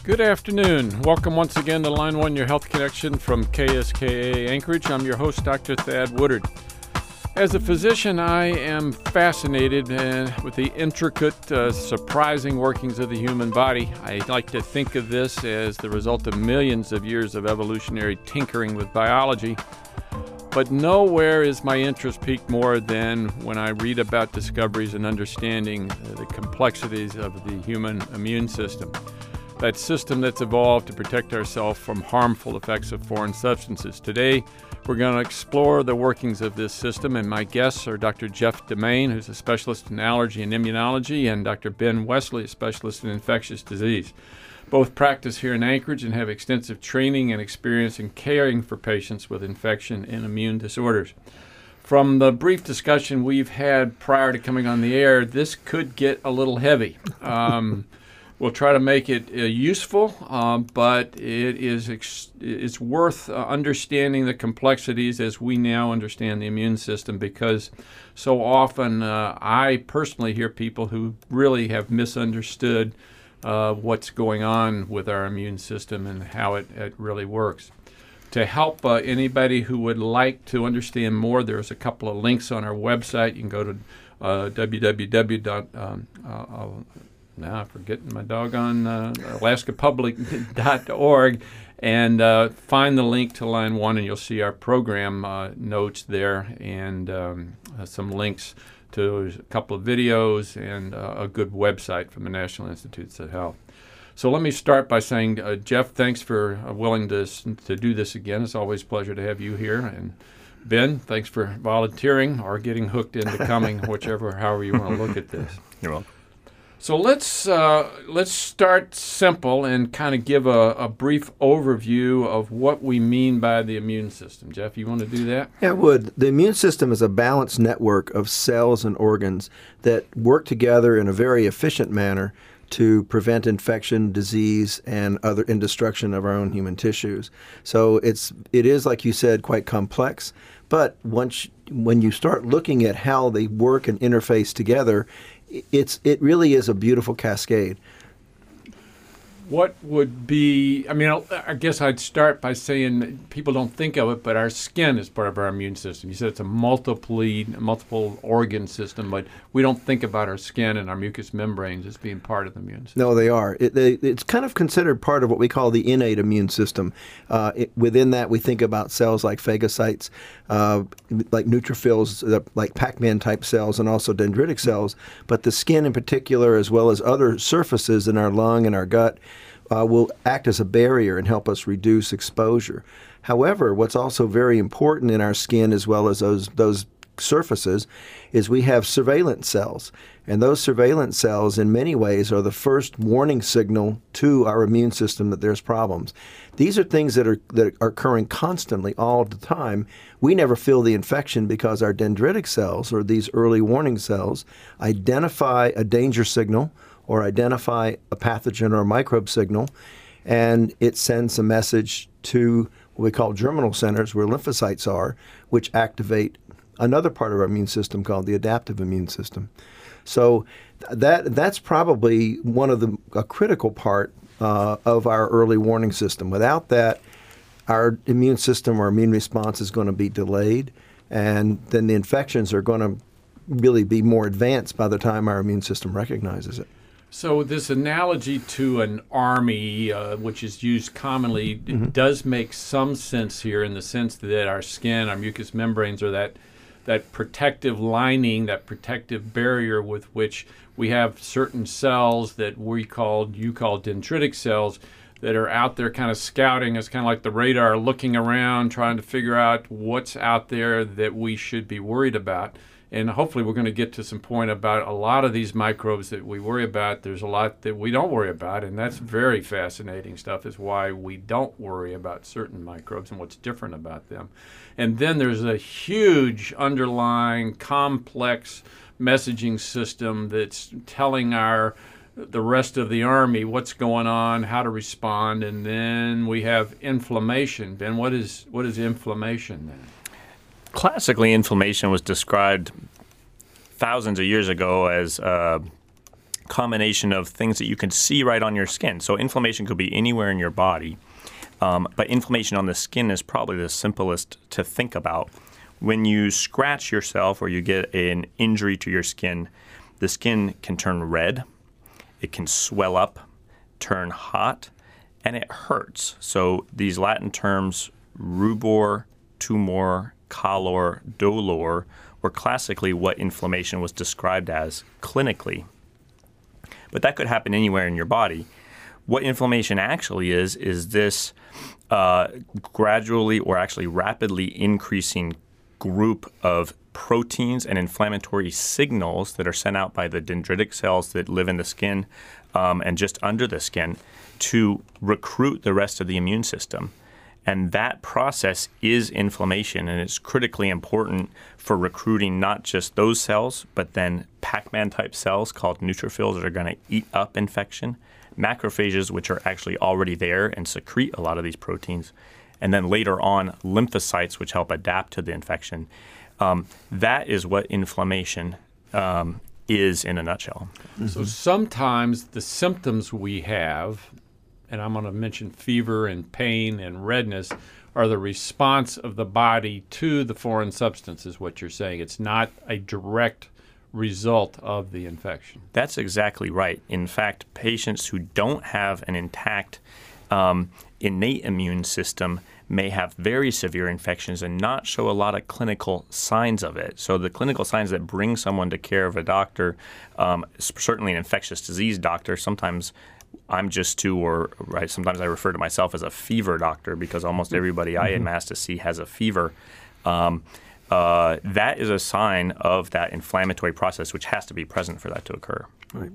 Good afternoon. Welcome once again to Line 1, your health connection from KSKA Anchorage. I'm your host, Dr. Thad Woodard. As a physician, I am fascinated with the intricate, surprising workings of the human body. I like to think of this as the result of millions of years of evolutionary tinkering with biology. But nowhere is my interest piqued more than when I read about discoveries and understanding the complexities of the human immune system. That system that's evolved to protect ourselves from harmful effects of foreign substances. Today, we're going to explore the workings of this system, and my guests are Dr. Jeff Demain, who's a specialist in allergy and immunology, and Dr. Ben Wesley, a specialist in infectious disease. Both practice here in Anchorage and have extensive training and experience in caring for patients with infection and immune disorders. From the brief discussion we've had prior to coming on the air, this could get a little heavy. We'll try to make it useful, but it's worth understanding the complexities as we now understand the immune system, because so often I personally hear people who really have misunderstood what's going on with our immune system and how it really works. To help anybody who would like to understand more, there's a couple of links on our website. You can go to now I'm forgetting my doggone alaskapublic.org and find the link to Line 1, and you'll see our program notes there and some links to a couple of videos and a good website from the National Institutes of Health. So let me start by saying, Jeff, thanks for willing to do this again. It's always a pleasure to have you here. And Ben, thanks for volunteering or getting hooked into coming, however you want to look at this. You're welcome. So let's start simple and kind of give a brief overview of what we mean by the immune system. Jeff, you want to do that? Yeah, I would. The immune system is a balanced network of cells and organs that work together in a very efficient manner to prevent infection, disease, and destruction of our own human tissues. So it is, like you said, quite complex. But when you start looking at how they work and interface together, it really is a beautiful cascade. What would be, I guess I'd start by saying people don't think of it, but our skin is part of our immune system. You said it's a multiple organ system, but we don't think about our skin and our mucous membranes as being part of the immune system. No, they are. It's kind of considered part of what we call the innate immune system. Within that, we think about cells like phagocytes, like neutrophils, like Pac-Man type cells, and also dendritic cells. But the skin in particular, as well as other surfaces in our lung and our gut, will act as a barrier and help us reduce exposure. However, what's also very important in our skin, as well as those surfaces, is we have surveillance cells. And those surveillance cells, in many ways, are the first warning signal to our immune system that there's problems. These are things that are occurring constantly all the time. We never feel the infection because our dendritic cells, or these early warning cells, identify a danger signal or identify a pathogen or a microbe signal, and it sends a message to what we call germinal centers, where lymphocytes are, which activate another part of our immune system called the adaptive immune system. So that's probably a critical part of our early warning system. Without that, our immune system or immune response is going to be delayed, and then the infections are going to really be more advanced by the time our immune system recognizes it. So this analogy to an army, which is used commonly, does make some sense here, in the sense that our skin, our mucous membranes, are that protective lining, that protective barrier with which we have certain cells that you call dendritic cells, that are out there kind of scouting. It's kind of like the radar, looking around, trying to figure out what's out there that we should be worried about. And hopefully we're going to get to some point about a lot of these microbes that we worry about. There's a lot that we don't worry about, and that's very fascinating stuff, is why we don't worry about certain microbes and what's different about them. And then there's a huge underlying complex messaging system that's telling the rest of the army what's going on, how to respond, and then we have inflammation. Ben, what is inflammation then? Classically, inflammation was described thousands of years ago as combination of things that you can see right on your skin. So inflammation could be anywhere in your body, but inflammation on the skin is probably the simplest to think about. When you scratch yourself or you get an injury to your skin, the skin can turn red, it can swell up, turn hot, and it hurts. So these Latin terms, rubor, tumor, calor, dolor, were classically what inflammation was described as clinically. But that could happen anywhere in your body. What inflammation actually is this gradually or actually rapidly increasing group of proteins and inflammatory signals that are sent out by the dendritic cells that live in the skin and just under the skin to recruit the rest of the immune system. And that process is inflammation, and it's critically important for recruiting not just those cells, but then Pac-Man type cells called neutrophils that are going to eat up infection, macrophages, which are actually already there and secrete a lot of these proteins, and then later on lymphocytes, which help adapt to the infection. That is what inflammation is in a nutshell. Mm-hmm. So sometimes the symptoms we have, and I'm going to mention fever and pain and redness, are the response of the body to the foreign substance, is what you're saying. It's not a direct result of the infection. That's exactly right. In fact, patients who don't have an intact innate immune system may have very severe infections and not show a lot of clinical signs of it. So the clinical signs that bring someone to care of a doctor, certainly an infectious disease doctor, sometimes I'm sometimes I refer to myself as a fever doctor because almost everybody I am asked to see has a fever. That is a sign of that inflammatory process, which has to be present for that to occur. Right.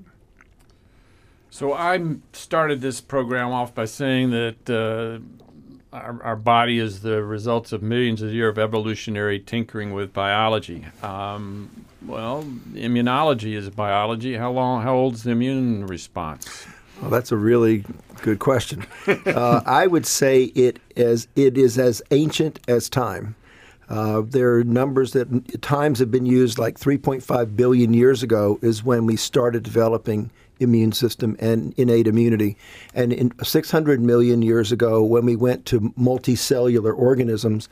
So I started this program off by saying that our body is the results of millions of years of evolutionary tinkering with biology. Well, immunology is biology. How old's the immune response? Well, that's a really good question. I would say it is as ancient as time. There are numbers that at times have been used, like 3.5 billion years ago is when we started developing immune system and innate immunity. And in 600 million years ago, when we went to multicellular organisms,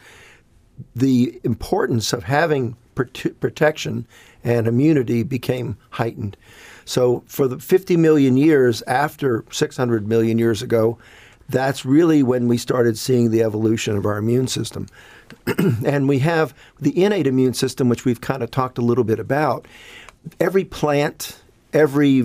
the importance of having protection and immunity became heightened. So for the 50 million years after 600 million years ago, that's really when we started seeing the evolution of our immune system. And we have the innate immune system, which we've kind of talked a little bit about. Every plant, every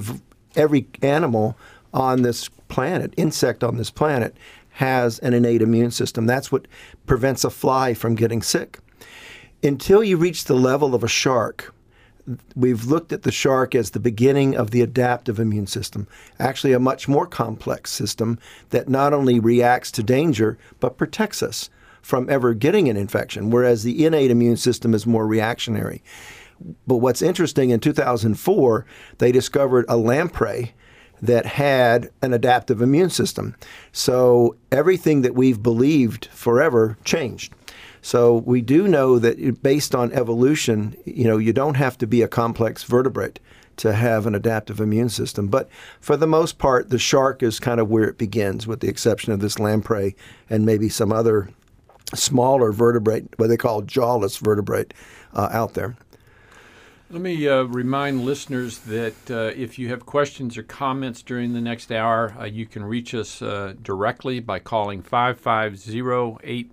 animal on this planet, insect on this planet, has an innate immune system. That's what prevents a fly from getting sick. Until you reach the level of a shark, we've looked at the shark as the beginning of the adaptive immune system, actually a much more complex system that not only reacts to danger, but protects us from ever getting an infection, whereas the innate immune system is more reactionary. But what's interesting, in 2004, they discovered a lamprey that had an adaptive immune system. So everything that we've believed forever changed. So we do know that based on evolution, you don't have to be a complex vertebrate to have an adaptive immune system. But for the most part, the shark is kind of where it begins, with the exception of this lamprey and maybe some other smaller vertebrate, what they call jawless vertebrate, out there. Let me remind listeners that if you have questions or comments during the next hour, you can reach us directly by calling 550-8433,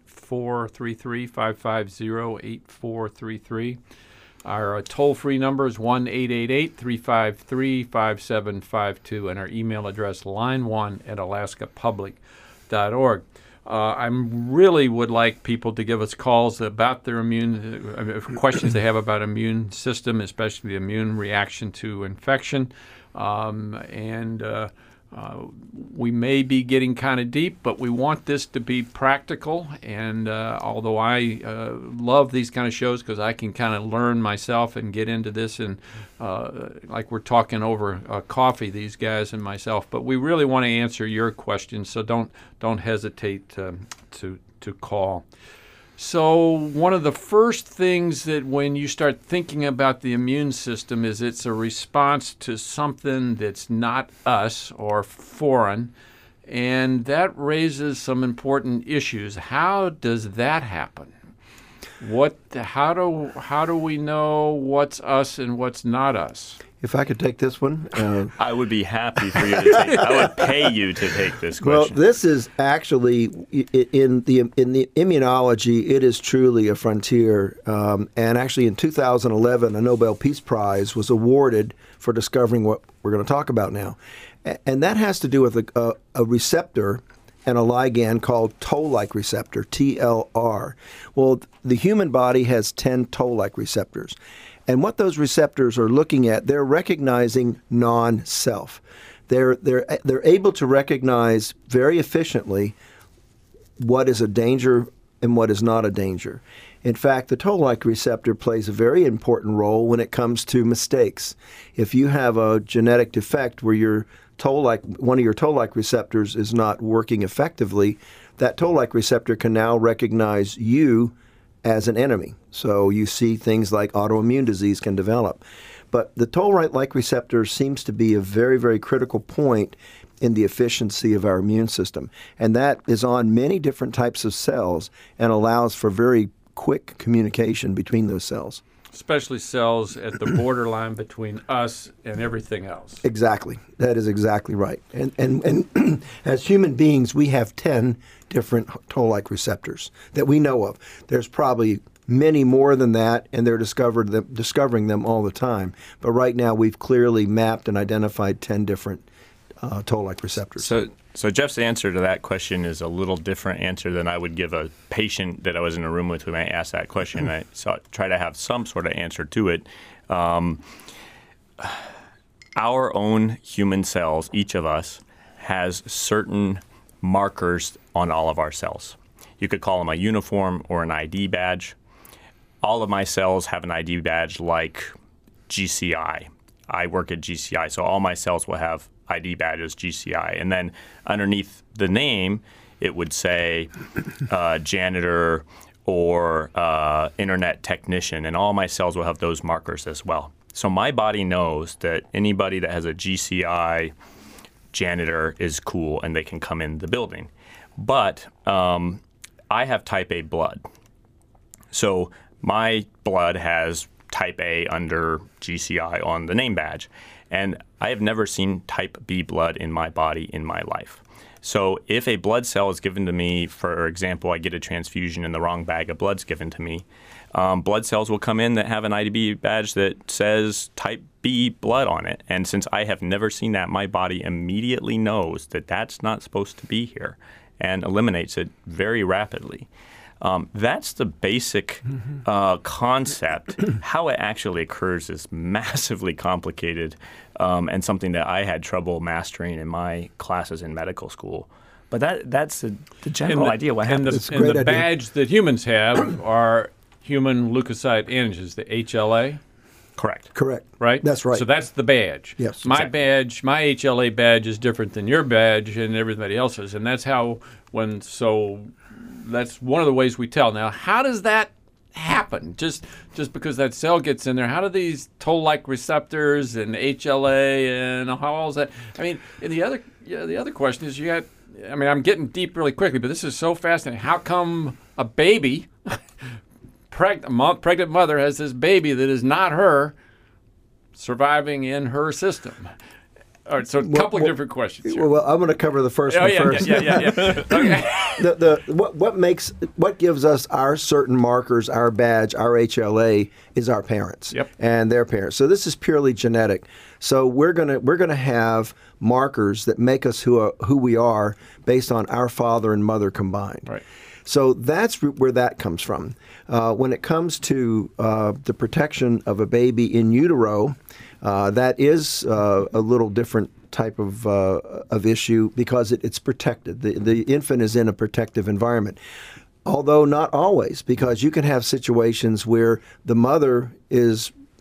550-8433. Our toll-free number is 1-888-353-5752, and our email address, line1@alaskapublic.org. I really would like people to give us calls about their questions they have about immune system, especially the immune reaction to infection. We may be getting kind of deep, but we want this to be practical. And although I love these kind of shows because I can kind of learn myself and get into this, and like we're talking over coffee, these guys and myself. But we really want to answer your questions, so don't hesitate to call. So one of the first things that when you start thinking about the immune system is it's a response to something that's not us or foreign, and that raises some important issues. How does that happen? How do we know what's us and what's not us? If I could take this one. I would be happy for you to take. I would pay you to take this question. Well, this is actually in the immunology. It is truly a frontier. And actually, in 2011, a Nobel Peace Prize was awarded for discovering what we're going to talk about now, and that has to do with a receptor and a ligand called toll-like receptor, TLR. Well, the human body has 10 toll-like receptors. And what those receptors are looking at, they're recognizing non-self. They're able to recognize very efficiently what is a danger and what is not a danger. In fact, the toll-like receptor plays a very important role when it comes to mistakes. If you have a genetic defect where one of your toll-like receptors is not working effectively, that toll-like receptor can now recognize you as an enemy. So you see things like autoimmune disease can develop. But the toll-like receptor seems to be a very, very critical point in the efficiency of our immune system. And that is on many different types of cells and allows for very quick communication between those cells. Especially cells at the borderline between us and everything else. Exactly. That is exactly right. And as human beings, we have 10 different toll-like receptors that we know of. There's probably many more than that, and they're discovering them all the time. But right now, we've clearly mapped and identified 10 different toll-like receptors. So Jeff's answer to that question is a little different answer than I would give a patient that I was in a room with when I asked that question. I try to have some sort of answer to it. Our own human cells, each of us, has certain markers on all of our cells. You could call them a uniform or an ID badge. All of my cells have an ID badge like GCI. I work at GCI, so all my cells will have ID badges, GCI. And then underneath the name, it would say janitor or internet technician, and all my cells will have those markers as well. So my body knows that anybody that has a GCI janitor is cool and they can come in the building. But I have type A blood. So my blood has type A under GCI on the name badge. And I have never seen type B blood in my body in my life. So if a blood cell is given to me, for example, I get a transfusion and the wrong bag of blood's given to me, blood cells will come in that have an ID badge that says type B blood on it. And since I have never seen that, my body immediately knows that that's not supposed to be here and eliminates it very rapidly. That's the basic concept. How it actually occurs is massively complicated and something that I had trouble mastering in my classes in medical school. But that's the general idea. What happens? And the badge that humans have are human leukocyte antigens, the HLA. Correct. Right? That's right. So that's the badge. Yes. My badge, my HLA badge is different than your badge and everybody else's. And that's how that's one of the ways we tell. Now, how does that happen? Just because that cell gets in there, how do these toll-like receptors and HLA and how all is that? I mean, and the other question is I'm getting deep really quickly, but this is so fascinating. How come a baby, pregnant mother has this baby that is not her surviving in her system? All right, so a couple of different questions here. Well, I'm going to cover the first one first. Yeah. Okay. What gives us our certain markers, our badge, our HLA, is our parents and their parents. So this is purely genetic. So we're gonna have markers that make us who we are based on our father and mother combined. Right. So that's where that comes from. When it comes to the protection of a baby in utero, that is a little different type of issue because it's protected. The infant is in a protective environment. Although not always, because you can have situations where the mother is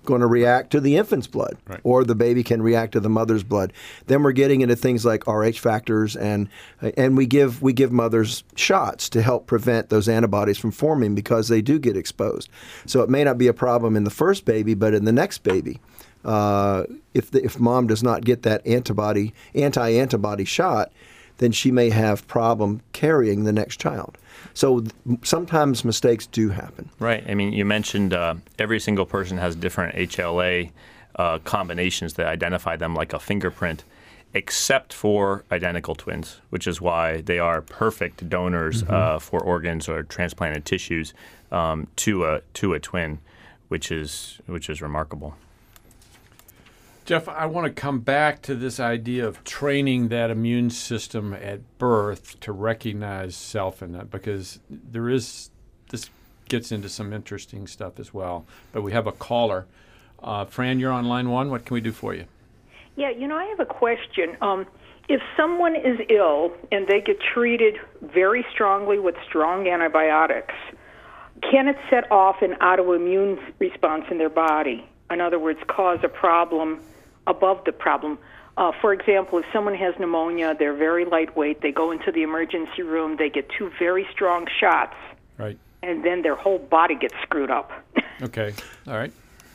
going to react to the infant's blood, Right. or the baby can react to the mother's blood. Then we're getting into things like Rh factors, and we give mothers shots to help prevent those antibodies from forming because they do get exposed. So it may not be a problem in the first baby, but in the next baby, if mom does not get that anti-antibody shot, then she may have problem carrying the next child. So sometimes mistakes do happen. Right. I mean, you mentioned every single person has different HLA combinations that identify them like a fingerprint, except for identical twins, which is why they are perfect donors for organs or transplanted tissues to a twin, which is remarkable. Jeff, I want to come back to this idea of training that immune system at birth to recognize self in that, because this gets into some interesting stuff as well. But we have a caller. Fran, you're on line one. What can we do for you? Yeah, I have a question. If someone is ill and they get treated very strongly with strong antibiotics, can it set off an autoimmune response in their body? In other words, cause a problem above the problem. For example, if someone has pneumonia, they're very lightweight, they go into the emergency room, they get 2 very strong shots, Right. and then their whole body gets screwed up. Okay. All right.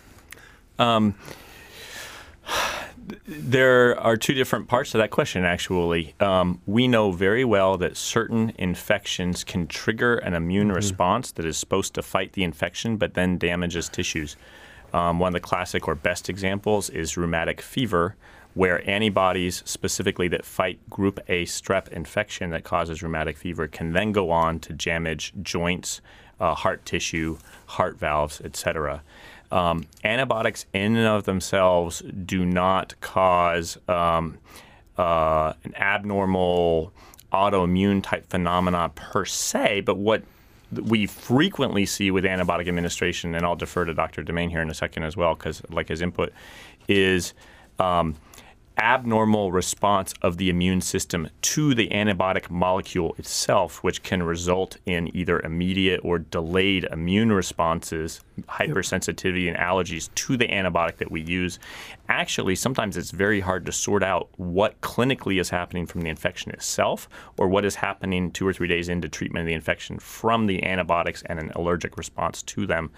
There are two different parts to that question, actually. We know very well that certain infections can trigger an immune response that is supposed to fight the infection but then damages tissues. One of the classic or best examples is rheumatic fever, where antibodies specifically that fight group A strep infection that causes rheumatic fever can then go on to damage joints, heart tissue, heart valves, etc. Antibiotics in and of themselves do not cause an abnormal autoimmune type phenomena per se, but what we frequently see with antibiotic administration, and I'll defer to Dr. Demain here in a second as well, because like his input, is abnormal response of the immune system to the antibiotic molecule itself, which can result in either immediate or delayed immune responses, hypersensitivity and allergies to the antibiotic that we use. Actually, sometimes it's very hard to sort out what clinically is happening from the infection itself or what is happening 2 or 3 days into treatment of the infection from the antibiotics and an allergic response to them.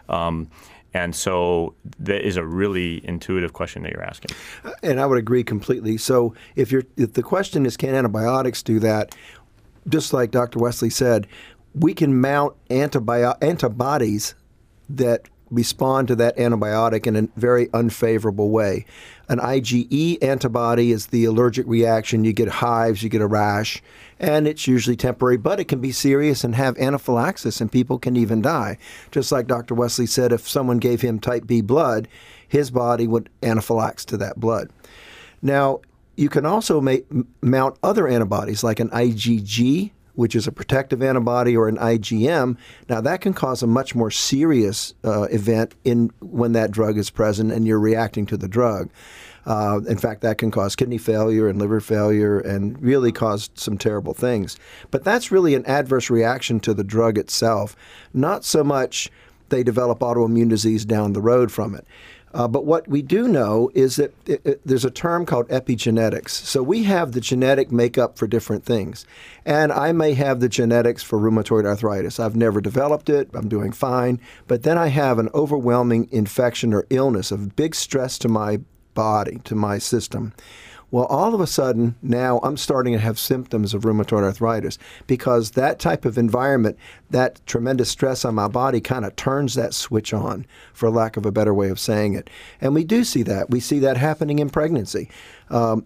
And so that is a really intuitive question that you're asking. And I would agree completely. So if the question is, can antibiotics do that? Just like Dr. Wesley said, we can mount antibodies that respond to that antibiotic in a very unfavorable way. An IgE antibody is the allergic reaction. You get hives, you get a rash, and it's usually temporary, but it can be serious and have anaphylaxis, and people can even die. Just like Dr. Wesley said, if someone gave him type B blood, his body would anaphylax to that blood. Now, you can also mount other antibodies like an IgG, which is a protective antibody, or an IgM. Now, that can cause a much more serious event when that drug is present and you're reacting to the drug. In fact, that can cause kidney failure and liver failure and really cause some terrible things. But that's really an adverse reaction to the drug itself, not so much they develop autoimmune disease down the road from it. But what we do know is that there's a term called epigenetics. So we have the genetic makeup for different things. And I may have the genetics for rheumatoid arthritis. I've never developed it. I'm doing fine. But then I have an overwhelming infection or illness of big stress to my body, to my system. Well, all of a sudden, now I'm starting to have symptoms of rheumatoid arthritis because that type of environment, that tremendous stress on my body kind of turns that switch on, for lack of a better way of saying it. And we do see that. We see that happening in pregnancy. A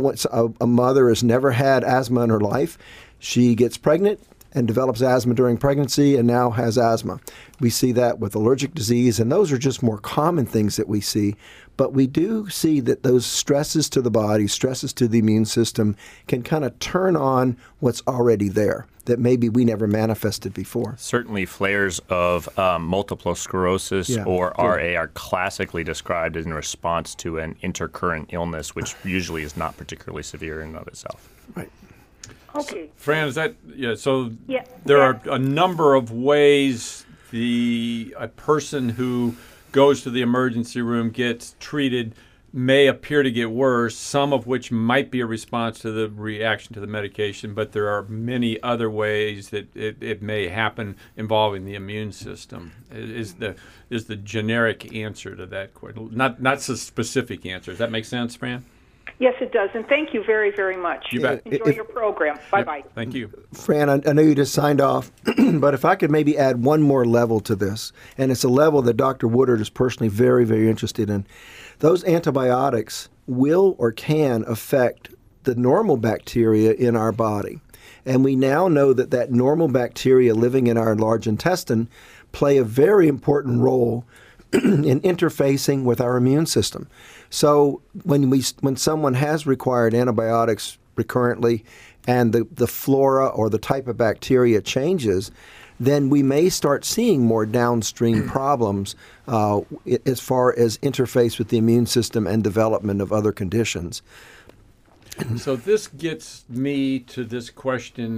mother has never had asthma in her life. She gets pregnant and develops asthma during pregnancy and now has asthma. We see that with allergic disease, and those are just more common things that we see. But we do see that those stresses to the body, stresses to the immune system, can kind of turn on what's already there that maybe we never manifested before. Certainly flares of multiple sclerosis or RA are classically described in response to an intercurrent illness, which usually is not particularly severe in and of itself. Right. Okay. Fran, is that Yeah. There are a number of ways a person who goes to the emergency room, gets treated, may appear to get worse, some of which might be a response to the reaction to the medication, but there are many other ways that it may happen involving the immune system. Is the generic answer to that question. Not so specific answer. Does that make sense, Fran? Yes, it does. And thank you very, very much. You bet. Enjoy your program. Bye-bye. Thank you. Fran, I know you just signed off, but if I could maybe add one more level to this, and it's a level that Dr. Woodard is personally very, very interested in. Those antibiotics will or can affect the normal bacteria in our body. And we now know that normal bacteria living in our large intestine play a very important role in interfacing with our immune system. So when someone has required antibiotics recurrently and the flora or the type of bacteria changes, then we may start seeing more downstream problems as far as interface with the immune system and development of other conditions. So this gets me to this question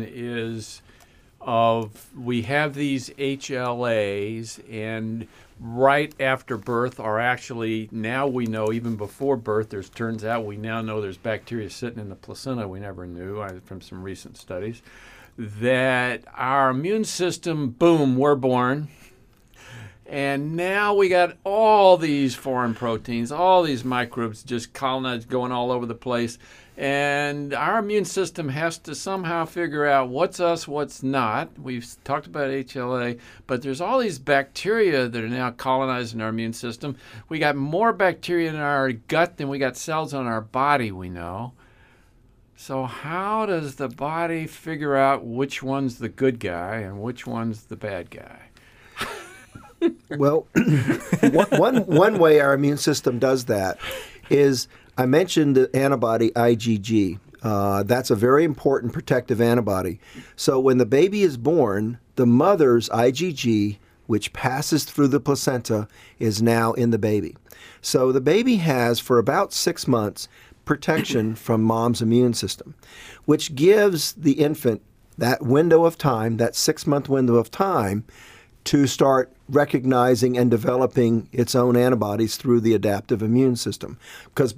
we have these HLAs, and right after birth, or actually now we know even before birth, turns out we now know there's bacteria sitting in the placenta we never knew from some recent studies, that our immune system, boom, we're born. And now we got all these foreign proteins, all these microbes just colonized, going all over the place. And our immune system has to somehow figure out what's us, what's not. We've talked about HLA, but there's all these bacteria that are now colonizing our immune system. We got more bacteria in our gut than we got cells on our body, we know. So how does the body figure out which one's the good guy and which one's the bad guy? Well, one way our immune system does that is, I mentioned the antibody IgG. That's a very important protective antibody. So when the baby is born, the mother's IgG, which passes through the placenta, is now in the baby. So the baby has, for about 6 months, protection from mom's immune system, which gives the infant that window of time, that 6-month window of time, to start recognizing and developing its own antibodies through the adaptive immune system. Because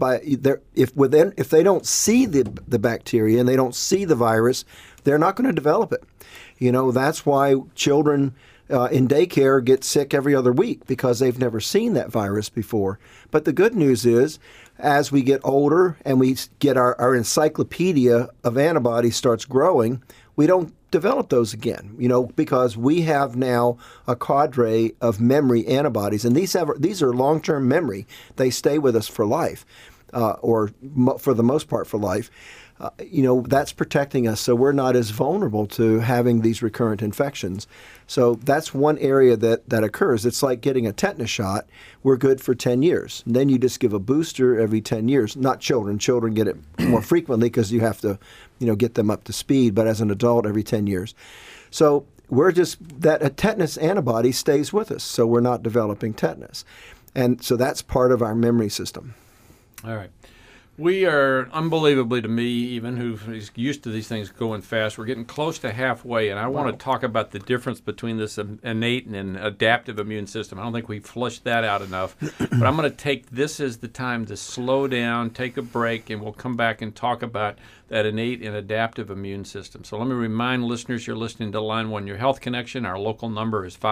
if they don't see the bacteria and they don't see the virus, they're not going to develop it. That's why children in daycare get sick every other week, because they've never seen that virus before. But the good news is, as we get older and we get our encyclopedia of antibodies starts growing, we don't develop those again, because we have now a cadre of memory antibodies, and these are long-term memory. They stay with us for life, or for the most part for life. That's protecting us, so we're not as vulnerable to having these recurrent infections. So that's one area that occurs. It's like getting a tetanus shot. We're good for 10 years. And then you just give a booster every 10 years. Not children. Children get it more frequently because you have to, get them up to speed. But as an adult, every 10 years. So a tetanus antibody stays with us, so we're not developing tetanus. And so that's part of our memory system. All right. We are, unbelievably to me, even who's used to these things going fast, we're getting close to halfway, and I want to talk about the difference between this innate and adaptive immune system. I don't think we flushed that out enough, but I'm going to take this as the time to slow down, take a break, and we'll come back and talk about that innate and adaptive immune system. So let me remind listeners, you're listening to Line 1, Your Health Connection. Our local number is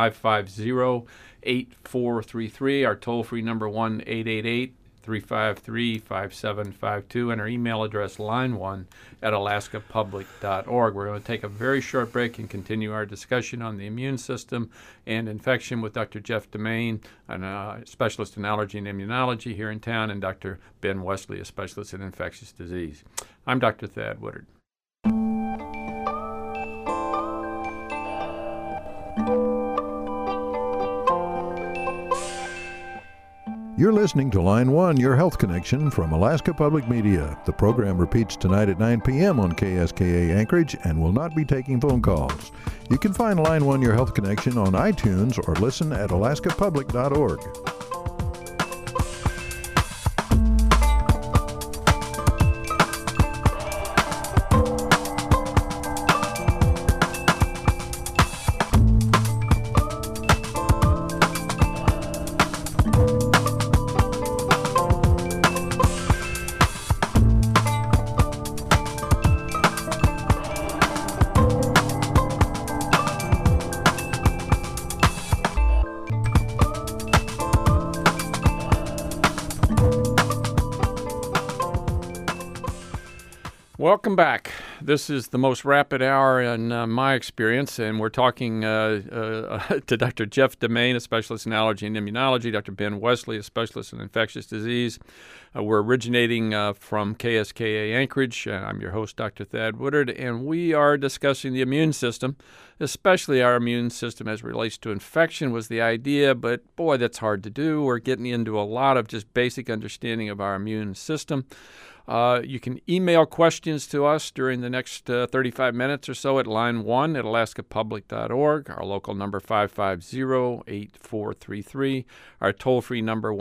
550-8433. Our toll-free number 1-888-353-5752, and our email address line1@alaskapublic.org. We're going to take a very short break and continue our discussion on the immune system and infection with Dr. Jeff Demain, a specialist in allergy and immunology here in town, and Dr. Ben Wesley, a specialist in infectious disease. I'm Dr. Thad Woodard. You're listening to Line 1, Your Health Connection from Alaska Public Media. The program repeats tonight at 9 p.m. on KSKA Anchorage and will not be taking phone calls. You can find Line 1, Your Health Connection on iTunes or listen at alaskapublic.org. Welcome back. This is the most rapid hour in my experience, and we're talking to Dr. Jeff Demain, a specialist in allergy and immunology, Dr. Ben Wesley, a specialist in infectious disease. We're originating from KSKA Anchorage. I'm your host, Dr. Thad Woodard, and we are discussing the immune system, especially our immune system as it relates to infection was the idea, but boy, that's hard to do. We're getting into a lot of just basic understanding of our immune system. You can email questions to us during the next 35 minutes or so at line 1 at alaskapublic.org, our local number 550-8433, our toll-free number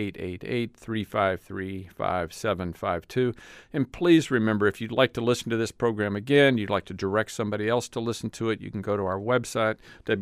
1-888-353-5752. And please remember, if you'd like to listen to this program again, you'd like to direct somebody else to listen to it, you can go to our website,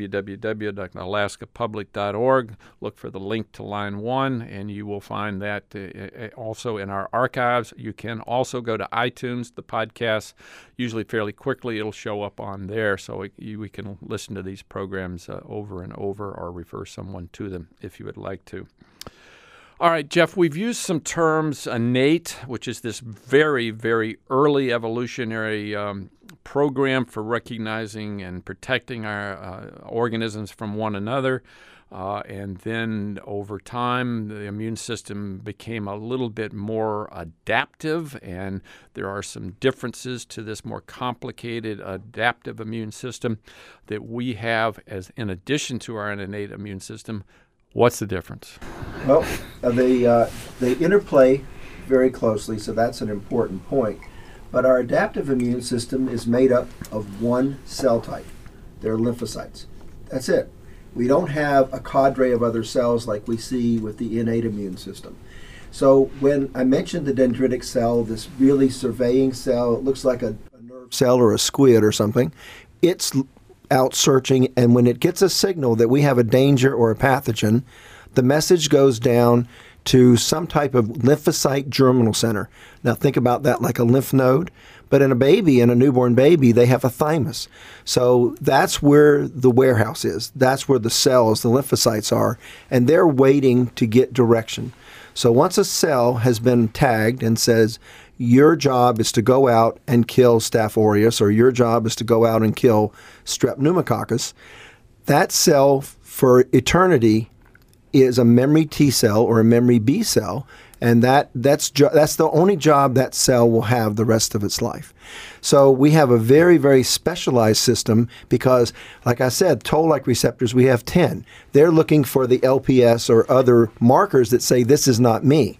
www.alaskapublic.org, look for the link to line 1, and you will find that also in our archives. You can also go to iTunes, the podcast, usually fairly quickly. It'll show up on there, so we can listen to these programs over and over or refer someone to them if you would like to. All right, Jeff, we've used some terms, innate, which is this very, very early evolutionary program for recognizing and protecting our organisms from one another. And then over time, the immune system became a little bit more adaptive, and there are some differences to this more complicated adaptive immune system that we have as in addition to our innate immune system. What's the difference? Well, they interplay very closely, so that's an important point. But our adaptive immune system is made up of one cell type. They're lymphocytes. That's it. We don't have a cadre of other cells like we see with the innate immune system. So when I mentioned the dendritic cell, this really surveying cell, it looks like a nerve cell or a squid or something. It's out searching, and when it gets a signal that we have a danger or a pathogen, the message goes down to some type of lymphocyte germinal center. Now think about that like a lymph node. But in a baby, in a newborn baby, they have a thymus. So that's where the warehouse is. That's where the cells, the lymphocytes are, and they're waiting to get direction. So once a cell has been tagged and says, your job is to go out and kill Staph aureus, or your job is to go out and kill Strep pneumococcus, that cell for eternity is a memory T cell or a memory B cell, and that's the only job that cell will have the rest of its life. So we have a very, very specialized system because, like I said, toll-like receptors, we have 10. They're looking for the LPS or other markers that say, this is not me.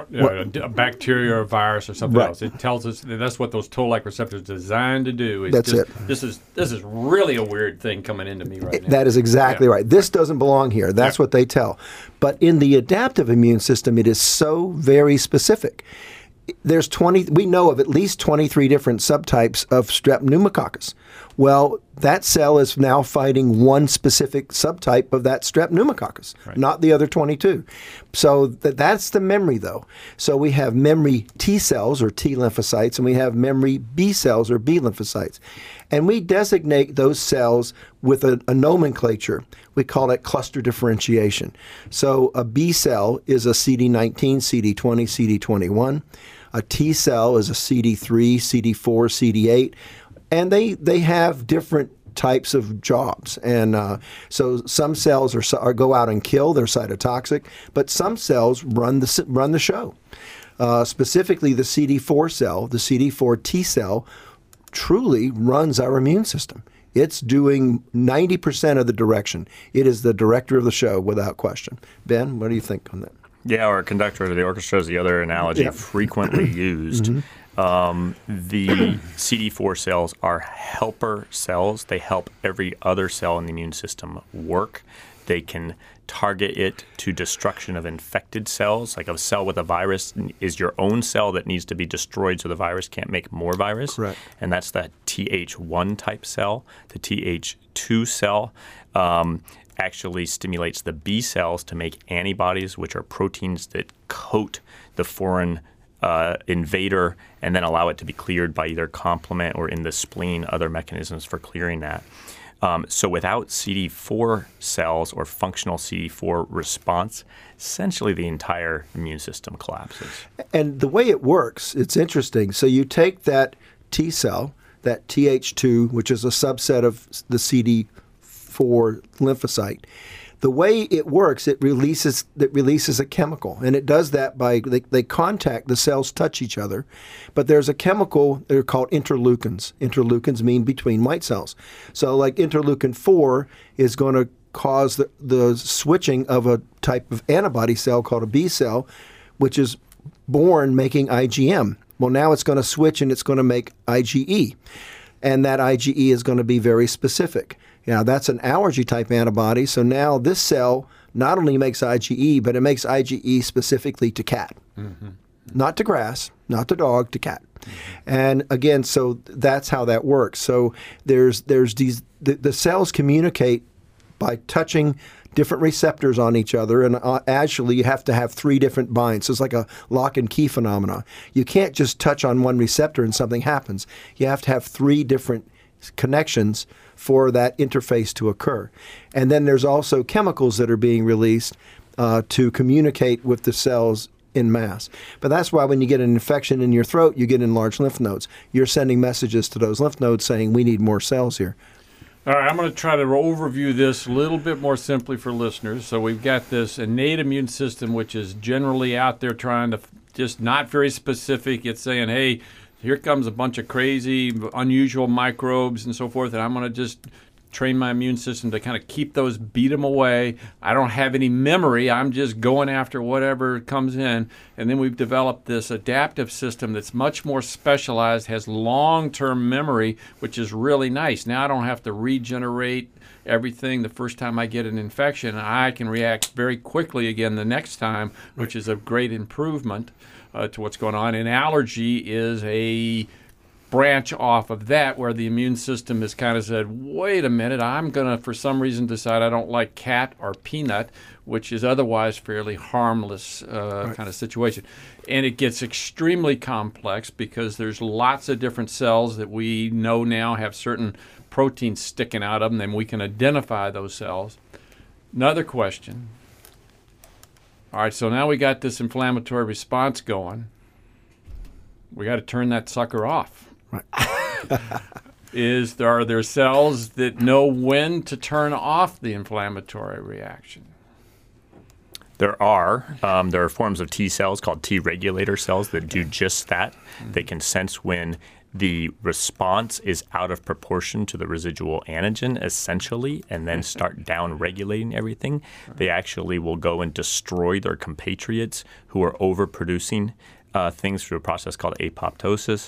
A bacteria or a virus or something else. It tells us that's what those toll-like receptors are designed to do. That's it. This is really a weird thing coming into me right now. That is exactly right. This doesn't belong here. That's what they tell. But in the adaptive immune system, it is so very specific. There's we know of at least 23 different subtypes of Strep pneumococcus. Well, that cell is now fighting one specific subtype of that Strep pneumococcus, not the other 22. So that's the memory, though. So we have memory T cells, or T lymphocytes, and we have memory B cells, or B lymphocytes. And we designate those cells with a nomenclature. We call it cluster differentiation. So a B cell is a CD19, CD20, CD21. A T cell is a CD3, CD4, CD8. And they have different types of jobs. And so some cells are go out and kill, they're cytotoxic, but some cells run the show. Specifically the CD4 cell, the CD4 T cell, truly runs our immune system. It's doing 90% of the direction. It is the director of the show without question. Ben, what do you think on that? Yeah, or conductor of the orchestra is the other analogy frequently used. The CD4 cells are helper cells. They help every other cell in the immune system work. They can target it to destruction of infected cells. Like a cell with a virus is your own cell that needs to be destroyed so the virus can't make more virus. Correct. And that's the Th1 type cell. The Th2 cell actually stimulates the B cells to make antibodies, which are proteins that coat the foreign invader and then allow it to be cleared by either complement or in the spleen, other mechanisms for clearing that. So without CD4 cells or functional CD4 response, essentially the entire immune system collapses. And the way it works, it's interesting. So you take that T cell, that Th2, which is a subset of the CD4 lymphocyte. The way it works, it releases a chemical, and it does that by they contact, the cells touch each other, but there's a chemical, they're called interleukins. Interleukins mean between white cells. So like interleukin 4 is going to cause the switching of a type of antibody cell called a B cell, which is born making IgM. Well, now it's going to switch and it's going to make IgE, and that IgE is going to be very specific. Now, that's an allergy-type antibody, so now this cell not only makes IgE, but it makes IgE specifically to cat. Mm-hmm. Not to grass, not to dog, to cat. Mm-hmm. And again, so that's how that works. So there's these, the cells communicate by touching different receptors on each other, and actually you have to have 3 different binds. So it's like a lock and key phenomena. You can't just touch on one receptor and something happens. You have to have 3 different connections for that interface to occur. And then there's also chemicals that are being released to communicate with the cells in mass. But that's why when you get an infection in your throat, you get enlarged lymph nodes. You're sending messages to those lymph nodes saying, we need more cells here. All right, I'm going to try to overview this a little bit more simply for listeners. So we've got this innate immune system, which is generally out there trying to just not very specific. It's saying, hey, here comes a bunch of crazy, unusual microbes and so forth, and I'm going to just train my immune system to kind of keep those, beat them away. I don't have any memory. I'm just going after whatever comes in. And then we've developed this adaptive system that's much more specialized, has long-term memory, which is really nice. Now I don't have to regenerate everything the first time I get an infection. I can react very quickly again the next time, which is a great improvement to what's going on. And allergy is a branch off of that, where the immune system has kind of said, wait a minute, I'm going to, for some reason, decide I don't like cat or peanut, which is otherwise fairly harmless kind of situation. And it gets extremely complex because there's lots of different cells that we know now have certain proteins sticking out of them, and we can identify those cells. Another question. All right, so now we got this inflammatory response going. We got to turn that sucker off. Right. Are there cells that know when to turn off the inflammatory reaction? There are. There are forms of T cells called T regulator cells that do just that. Mm-hmm. They can sense when the response is out of proportion to the residual antigen, essentially, and then start down-regulating everything. They actually will go and destroy their compatriots who are overproducing things through a process called apoptosis.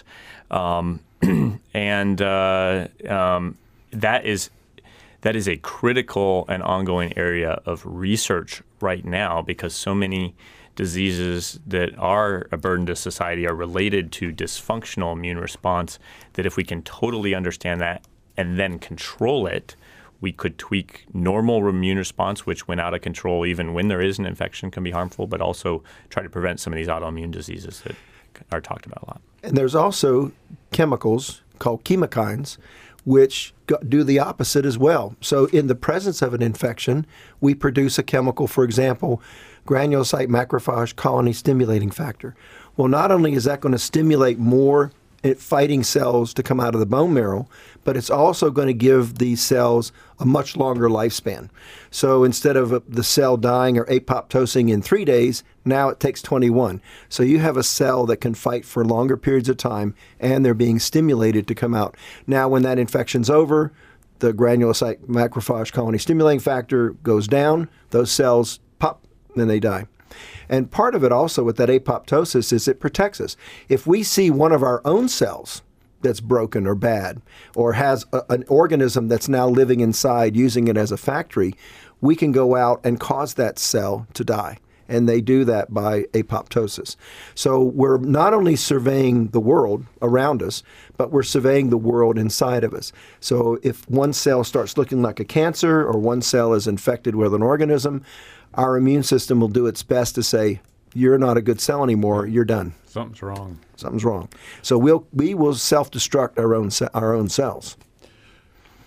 And that is a critical and ongoing area of research right now, because so many diseases that are a burden to society are related to dysfunctional immune response, that if we can totally understand that and then control it, we could tweak normal immune response, which when out of control, even when there is an infection, can be harmful, but also try to prevent some of these autoimmune diseases that are talked about a lot. And there's also chemicals called chemokines, which do the opposite as well. So in the presence of an infection, we produce a chemical, for example, granulocyte macrophage colony stimulating factor. Well, not only is that going to stimulate more fighting cells to come out of the bone marrow, but it's also going to give these cells a much longer lifespan. So instead of the cell dying or apoptosing in 3 days, now it takes 21. So you have a cell that can fight for longer periods of time, and they're being stimulated to come out. Now, when that infection's over, the granulocyte macrophage colony stimulating factor goes down, those cells pop, then they die. And part of it also with that apoptosis is it protects us. If we see one of our own cells that's broken or bad, or has an organism that's now living inside using it as a factory, we can go out and cause that cell to die. And they do that by apoptosis. So we're not only surveying the world around us, but we're surveying the world inside of us. So if one cell starts looking like a cancer, or one cell is infected with an organism, our immune system will do its best to say, you're not a good cell anymore, you're done. Something's wrong. Something's wrong. So we will self-destruct our own cells.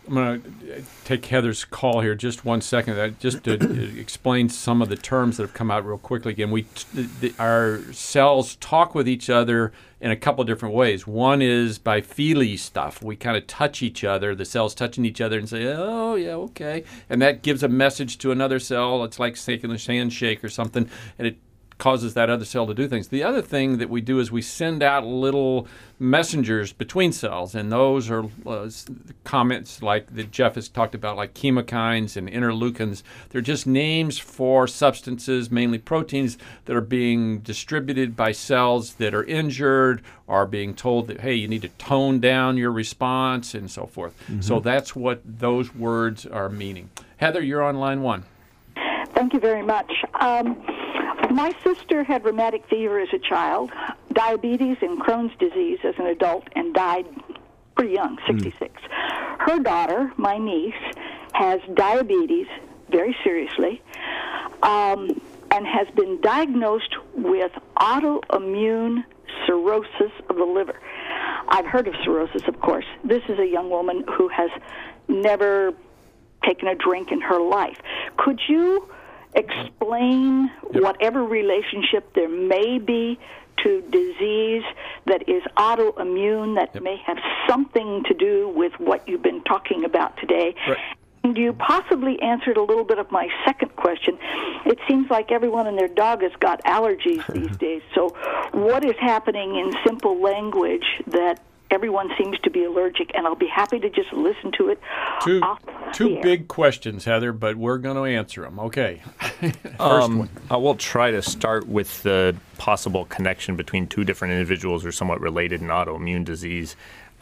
I'm going to take Heather's call here just 1 second. Just to explain some of the terms that have come out real quickly. Again, our cells talk with each other in a couple different ways. One is by feely stuff. We kind of touch each other, the cells touching each other and say, oh, yeah, okay. And that gives a message to another cell. It's like taking a handshake or something, and it causes that other cell to do things. The other thing that we do is we send out little messengers between cells, and those are comments like that Jeff has talked about, like chemokines and interleukins. They're just names for substances, mainly proteins, that are being distributed by cells that are injured or being told that, hey, you need to tone down your response and so forth. Mm-hmm. So that's what those words are meaning. Heather, you're on line one. Thank you very much. My sister had rheumatic fever as a child, diabetes and Crohn's disease as an adult, and died pretty young, 66. Her daughter, my niece, has diabetes very seriously and has been diagnosed with autoimmune cirrhosis of the liver. I've heard of cirrhosis, of course. This is a young woman who has never taken a drink in her life. Could you explain whatever relationship there may be to disease that is autoimmune that may have something to do with what you've been talking about today? Right. And you possibly answered a little bit of my second question. It seems like everyone and their dog has got allergies these days. So what is happening in simple language that everyone seems to be allergic? And I'll be happy to just listen to it. Two big questions, Heather, but we're going to answer them. Okay. First one. I will try to start with the possible connection between two different individuals or somewhat related in autoimmune disease.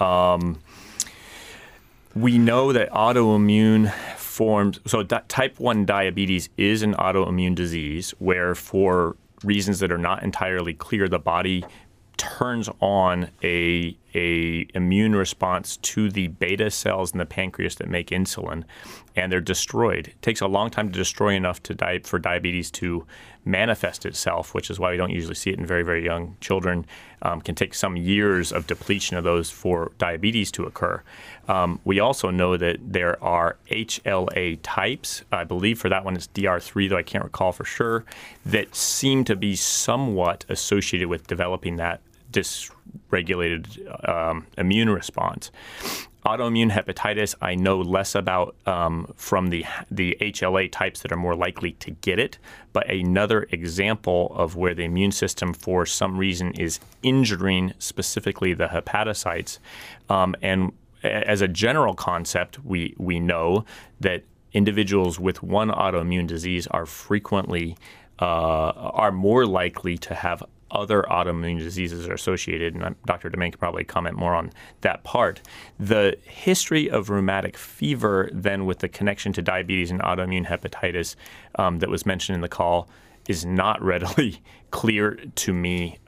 We know that autoimmune forms, so type 1 diabetes is an autoimmune disease where, for reasons that are not entirely clear, the body turns on a immune response to the beta cells in the pancreas that make insulin, and they're destroyed. It takes a long time to destroy enough for diabetes to manifest itself, which is why we don't usually see it in very, very young children. Can take some years of depletion of those for diabetes to occur. We also know that there are HLA types. I believe for that one it's DR3, though I can't recall for sure, that seem to be somewhat associated with developing that dysregulated immune response. Autoimmune hepatitis, I know less about from the HLA types that are more likely to get it, but another example of where the immune system for some reason is injuring specifically the hepatocytes. And as a general concept, we know that individuals with one autoimmune disease are frequently are more likely to have other autoimmune diseases are associated, and Dr. DeMane can probably comment more on that part. The history of rheumatic fever, then, with the connection to diabetes and autoimmune hepatitis that was mentioned in the call is not readily clear to me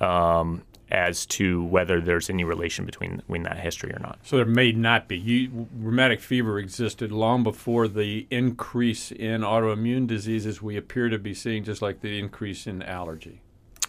as to whether there's any relation between that history or not. So there may not be. Rheumatic fever existed long before the increase in autoimmune diseases we appear to be seeing, just like the increase in allergy.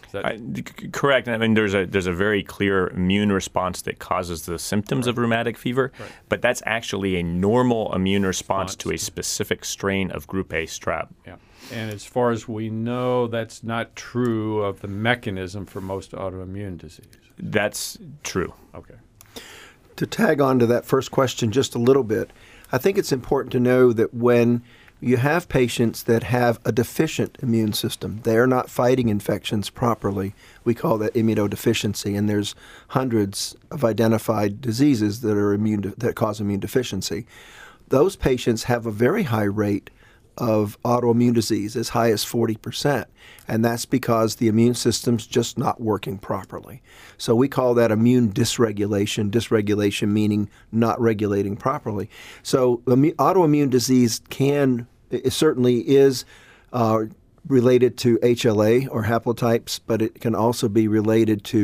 Correct. I mean, there's a very clear immune response that causes the symptoms of rheumatic fever, but that's actually a normal immune response to a specific strain of Group A strep. Yeah. And as far as we know, that's not true of the mechanism for most autoimmune disease. That's true. Okay. To tag on to that first question just a little bit, I think it's important to know that when you have patients that have a deficient immune system, they're not fighting infections properly. We call that immunodeficiency, and there's hundreds of identified diseases that are that cause immune deficiency. Those patients have a very high rate of autoimmune disease, as high as 40%, and that's because the immune system's just not working properly. So we call that immune dysregulation meaning not regulating properly. So autoimmune disease it certainly is related to HLA or haplotypes, but it can also be related to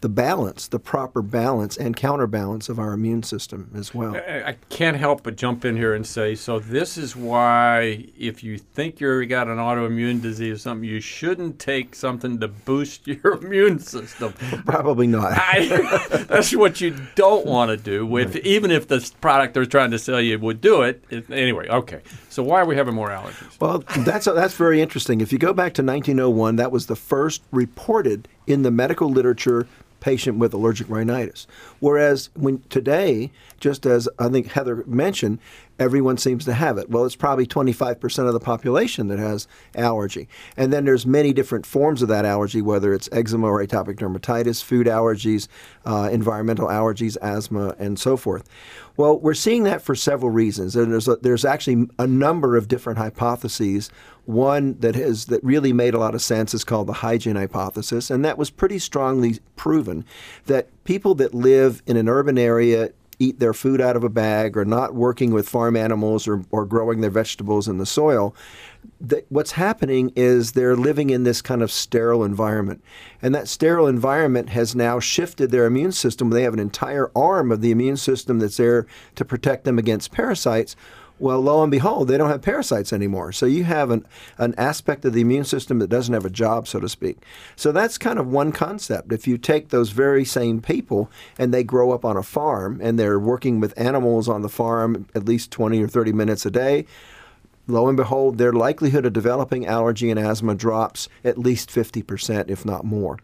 the balance, the proper balance and counterbalance of our immune system as well. I can't help but jump in here and say, so this is why if you think you got an autoimmune disease or something, you shouldn't take something to boost your immune system. Probably not. That's what you don't want to do, even if the product they're trying to sell you would do it. Anyway, okay. So why are we having more allergies? Well, that's very interesting. If you go back to 1901, that was the first reported in the medical literature patient with allergic rhinitis. Whereas today, just as I think Heather mentioned, everyone seems to have it. Well, it's probably 25% of the population that has allergy. And then there's many different forms of that allergy, whether it's eczema or atopic dermatitis, food allergies, environmental allergies, asthma, and so forth. Well, we're seeing that for several reasons. And there's actually a number of different hypotheses. One that really made a lot of sense is called the hygiene hypothesis, and that was pretty strongly proven that people that live in an urban area, eat their food out of a bag, or not working with farm animals or growing their vegetables in the soil, what's happening is they're living in this kind of sterile environment. And that sterile environment has now shifted their immune system. They have an entire arm of the immune system that's there to protect them against parasites. Well, lo and behold, they don't have parasites anymore. So you have an aspect of the immune system that doesn't have a job, so to speak. So that's kind of one concept. If you take those very same people and they grow up on a farm and they're working with animals on the farm at least 20 or 30 minutes a day, lo and behold, their likelihood of developing allergy and asthma drops at least 50%, if not more.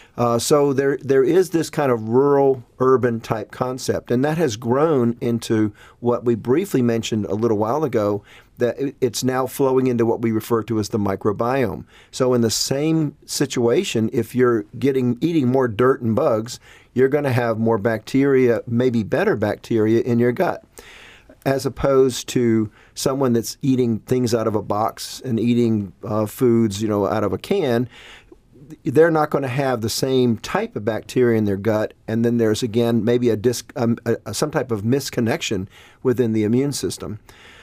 So there is this kind of rural-urban type concept, and that has grown into what we briefly mentioned a little while ago, that it's now flowing into what we refer to as the microbiome. So in the same situation, if you're eating more dirt and bugs, you're going to have more bacteria, maybe better bacteria in your gut, as opposed to someone that's eating things out of a box and eating foods, out of a can. They're not going to have the same type of bacteria in their gut, and then there's again maybe some type of misconnection within the immune system.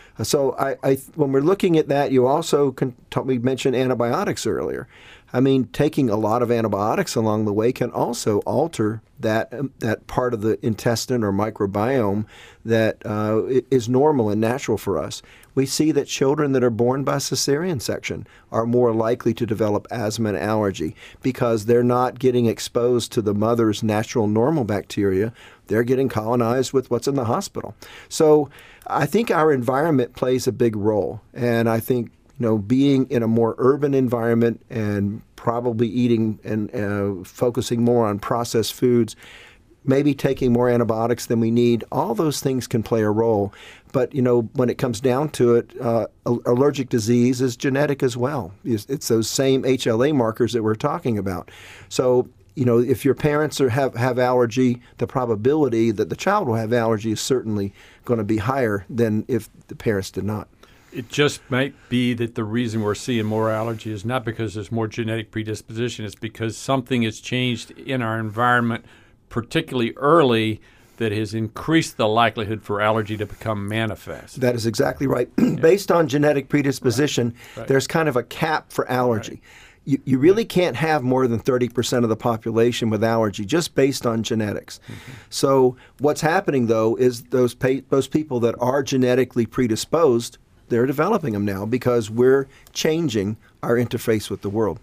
So when we're looking at that, you also we mentioned antibiotics earlier. I mean, taking a lot of antibiotics along the way can also alter that part of the intestine or microbiome that is normal and natural for us. We see that children that are born by cesarean section are more likely to develop asthma and allergy because they're not getting exposed to the mother's natural normal bacteria. They're getting colonized with what's in the hospital. So I think our environment plays a big role, and I think being in a more urban environment and probably eating and focusing more on processed foods, maybe taking more antibiotics than we need, all those things can play a role. But, when it comes down to it, allergic disease is genetic as well. It's those same HLA markers that we're talking about. So, if your parents have allergy, the probability that the child will have allergy is certainly going to be higher than if the parents did not. It just might be that the reason we're seeing more allergy is not because there's more genetic predisposition. It's because something has changed in our environment, particularly early, that has increased the likelihood for allergy to become manifest. That is exactly right. Based on genetic predisposition, right. There's kind of a cap for allergy. Right. You really can't have more than 30% of the population with allergy just based on genetics. Mm-hmm. So what's happening, though, is those people that are genetically predisposed, they're developing them now because we're changing our interface with the world.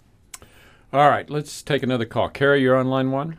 All right, let's take another call. Carrie, you're on line one.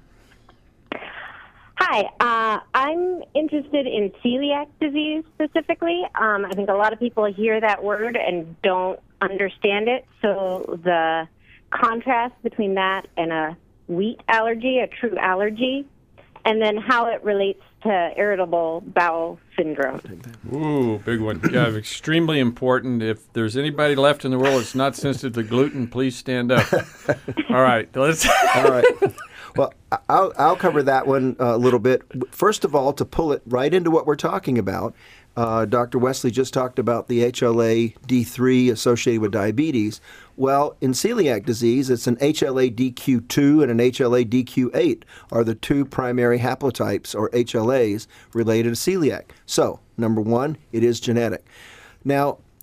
Hi, I'm interested in celiac disease specifically. I think a lot of people hear that word and don't understand it. So the contrast between that and a wheat allergy, a true allergy, and then how it relates to irritable bowel syndrome. Ooh, big one. Yeah, extremely important. If there's anybody left in the world that's not sensitive to gluten, please stand up. All right, let's. All right. Well, I'll cover that one a little bit. First of all, to pull it right into what we're talking about, Dr. Wesley just talked about the HLA-D3 associated with diabetes. Well, in celiac disease, it's an HLA-DQ2 and an HLA-DQ8 are the two primary haplotypes, or HLAs, related to celiac. So, number one, it is genetic. Now,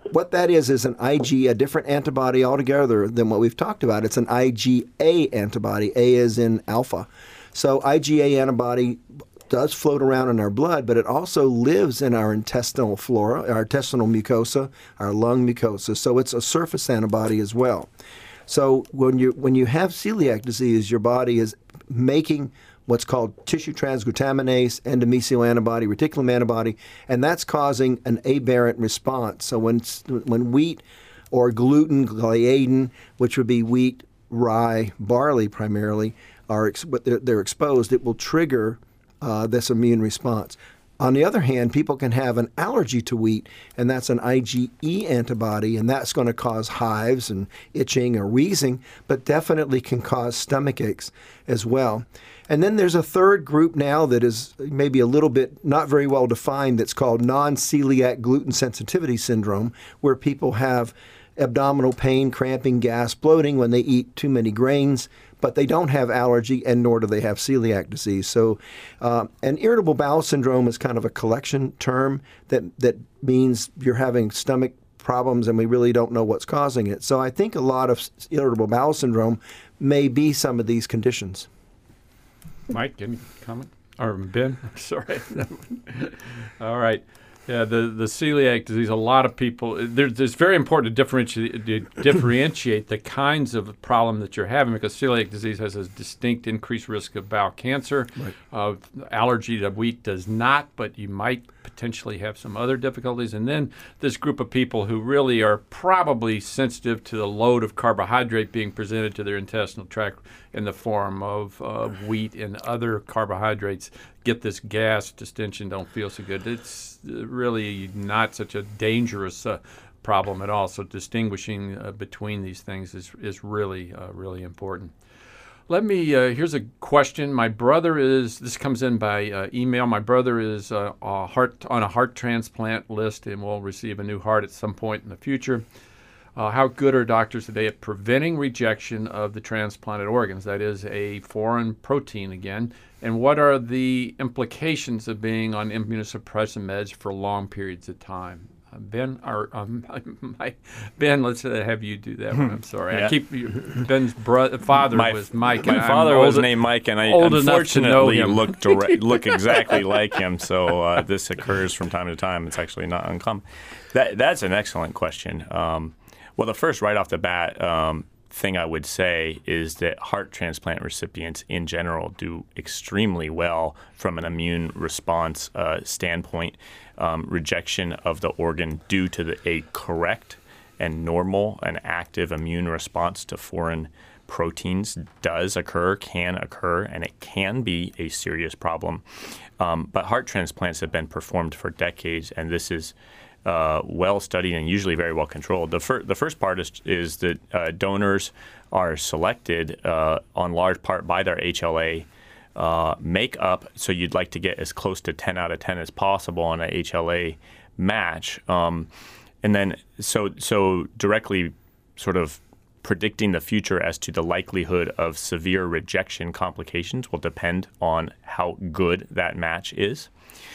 what that is an IG, a different antibody altogether than what we've talked about. It's an IgA antibody. A is in alpha. So IgA antibody does float around in our blood, but it also lives in our intestinal flora, our intestinal mucosa, our lung mucosa. So it's a surface antibody as well. So when you have celiac disease, your body is making what's called tissue transglutaminase, endomysial antibody, reticulum antibody, and that's causing an aberrant response. So when wheat or gluten, gliadin, which would be wheat, rye, barley primarily, they're exposed, it will trigger this immune response. On the other hand, people can have an allergy to wheat, and that's an IgE antibody, and that's going to cause hives and itching or wheezing, but definitely can cause stomach aches as well. And then there's a third group now that is maybe a little bit not very well defined that's called non-celiac gluten sensitivity syndrome, where people have abdominal pain, cramping, gas, bloating when they eat too many grains, but they don't have allergy, and nor do they have celiac disease. So, and irritable bowel syndrome is kind of a collection term that means you're having stomach problems and we really don't know what's causing it. So I think a lot of irritable bowel syndrome may be some of these conditions. Mike, any comment? Or Ben? Sorry. All right. Yeah, the celiac disease, a lot of people, it's very important to differentiate the kinds of problem that you're having, because celiac disease has a distinct increased risk of bowel cancer. Right. Allergy to wheat does not, but you might potentially have some other difficulties. And then this group of people who really are probably sensitive to the load of carbohydrate being presented to their intestinal tract in the form of wheat and other carbohydrates get this gas, distension, don't feel so good. It's really not such a dangerous problem at all. So distinguishing between these things is really, really important. Let me, here's a question. My brother this comes in by email. My brother is on a heart transplant list and will receive a new heart at some point in the future. How good are doctors today at preventing rejection of the transplanted organs? That is a foreign protein again. And what are the implications of being on immunosuppressant meds for long periods of time? Ben, Ben, let's have you do that one. I'm sorry. Yeah. Ben's father was Mike. My father was named Mike, and I unfortunately look exactly like him. So this occurs from time to time. It's actually not uncommon. That's an excellent question. Well, the first right off the bat thing I would say is that heart transplant recipients in general do extremely well from an immune response standpoint. Rejection of the organ due to a correct and normal and active immune response to foreign proteins does occur, can occur, and it can be a serious problem. But heart transplants have been performed for decades, and this is well studied and usually very well controlled. The first part is that donors are selected on large part by their HLA makeup. So you'd like to get as close to 10 out of 10 as possible on a HLA match. And then so directly sort of predicting the future as to the likelihood of severe rejection complications will depend on how good that match is.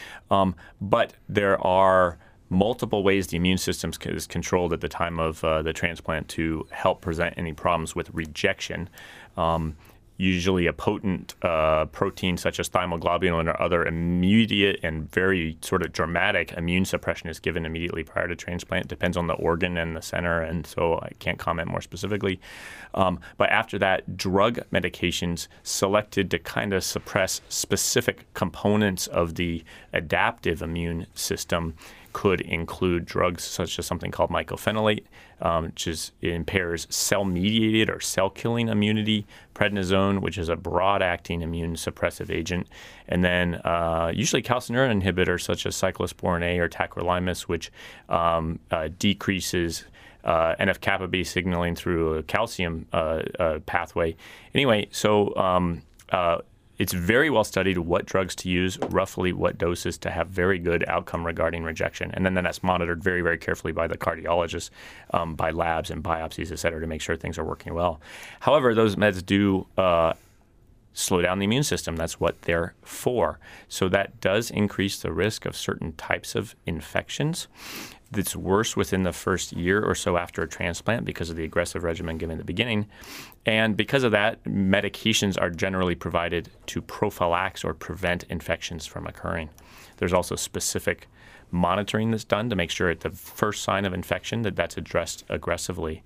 But there are multiple ways the immune system is controlled at the time of the transplant to help prevent any problems with rejection. Usually a potent protein such as thymoglobulin or other immediate and very sort of dramatic immune suppression is given immediately prior to transplant. It depends on the organ and the center, and so I can't comment more specifically. But after that, drug medications selected to kind of suppress specific components of the adaptive immune system could include drugs such as something called mycophenolate, which impairs cell-mediated or cell-killing immunity, prednisone, which is a broad-acting immune suppressive agent, and then usually calcineurin inhibitors such as cyclosporin A or tacrolimus, which decreases NF-kappa B signaling through a calcium pathway. Anyway, so it's very well studied what drugs to use, roughly what doses to have very good outcome regarding rejection. And then that's monitored very, very carefully by the cardiologist, by labs and biopsies, et cetera, to make sure things are working well. However, those meds do slow down the immune system. That's what they're for. So that does increase the risk of certain types of infections. that's worse within the first year or so after a transplant because of the aggressive regimen given at the beginning. And because of that, medications are generally provided to prophylax or prevent infections from occurring. There's also specific monitoring that's done to make sure at the first sign of infection that's addressed aggressively.